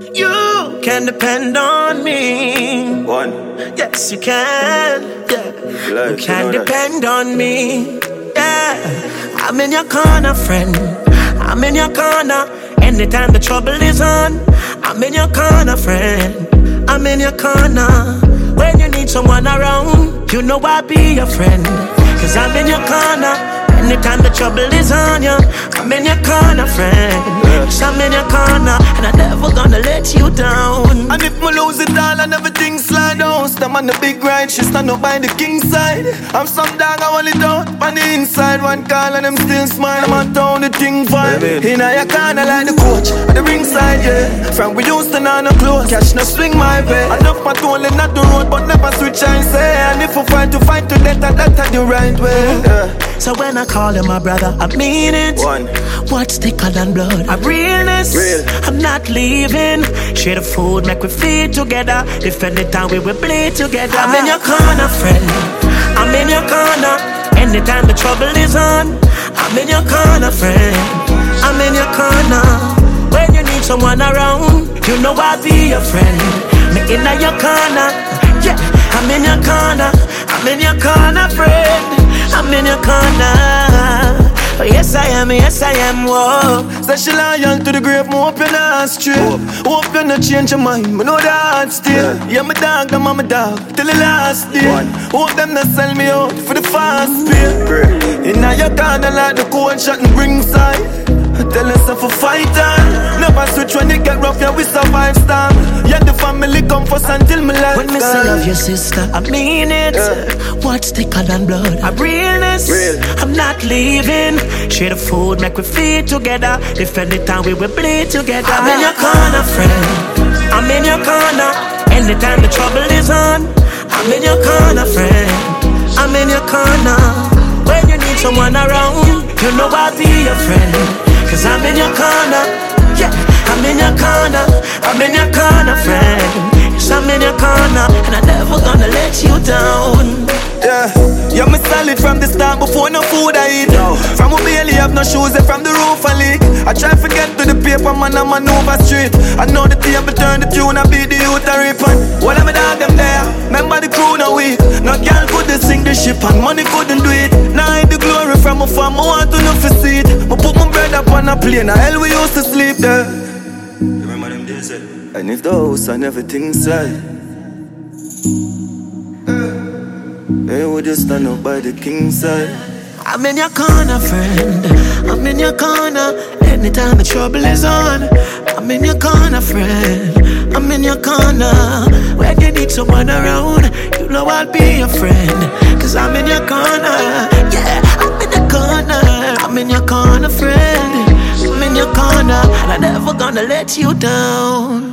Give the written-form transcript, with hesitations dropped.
You can depend on me. One. Yes, you can. Yeah. You can depend on me. Yeah. I'm in your corner, friend. I'm in your corner. Anytime the trouble is on, I'm in your corner, friend. I'm in your corner. When you need someone around, you know I'll be your friend. Cause I'm in your corner. Anytime the trouble is on you, I'm in your corner, friend. Yes, I'm in your corner, and I'm never gonna let you down. And if me lose it all and everything slide down, stand on the big ride, she stand up by the king side. I'm some dog, I want it out on the inside. One call and them still smile, I'm on town, the thing fine. In your corner like the coach, at the ringside, yeah. From we used to know no clothes, cash no swing my way. Enough my toll and not the road, but never switch I say. And if we fight to death, and that's the right way, yeah. So when I call him my brother, I mean it. One. What's thicker than blood? I'm realness. Real. I'm not leaving. Share the food, make we feed together. Defend the town, we will bleed together. I'm in your corner, friend. I'm in your corner. Anytime the trouble is on, I'm in your corner, friend. I'm in your corner. When you need someone around, you know I'll be your friend. Me in your corner. Yeah, I'm in your corner. I'm in your corner, friend. I'm in your corner. Oh, yes I am, whoa. Say she loyal to the grave, me hope you're not straight. Hope you not change your mind, me know that still. Yeah, my dog, I'm my dog, till the last day. Hope them not sell me out for the fast pay. In your corner like the cold shot and bring side. Tell us for fighter. Never switch when it get rough, yeah, we survive storm. Yeah, the family come first until my life. When me say love your sister, I mean it. What's thicker than blood? I'm realness. Real. I'm not leaving. Share the food, make we feed together. Defend the town, we will bleed together. I'm in your corner, friend. I'm in your corner. Anytime the trouble is on, I'm in your corner, friend. I'm in your corner. When you need someone around, you know I'll be your friend. Cause I'm in your corner, yeah, I'm in your corner, I'm in your corner, friend. Yes, I'm in your corner, and I'm never gonna let you down. Yeah, me solid from the start before no food I eat. From we barely have no shoes, and from the roof I leak. I try to get to the paper, man, I'm on over street. I know the table turn the tune, I beat the youth a rip. And all of my dog them there, remember the crew now weak. No girl couldn't sing the ship, and money couldn't do it. Now I the glory from my farm, I want to know for see it. I put my bread up on a plane, now hell we used to sleep there. Remember them days, eh? And if the house and everything inside, they would just stand up by the king side. I'm in your corner, friend. I'm in your corner. Anytime the trouble is on, I'm in your corner, friend. I'm in your corner. When you need someone around, you know I'll be your friend. Cause I'm in your corner. Yeah, I'm in your corner. I'm in your corner, friend. I'm in your corner, and I'm never gonna let you down.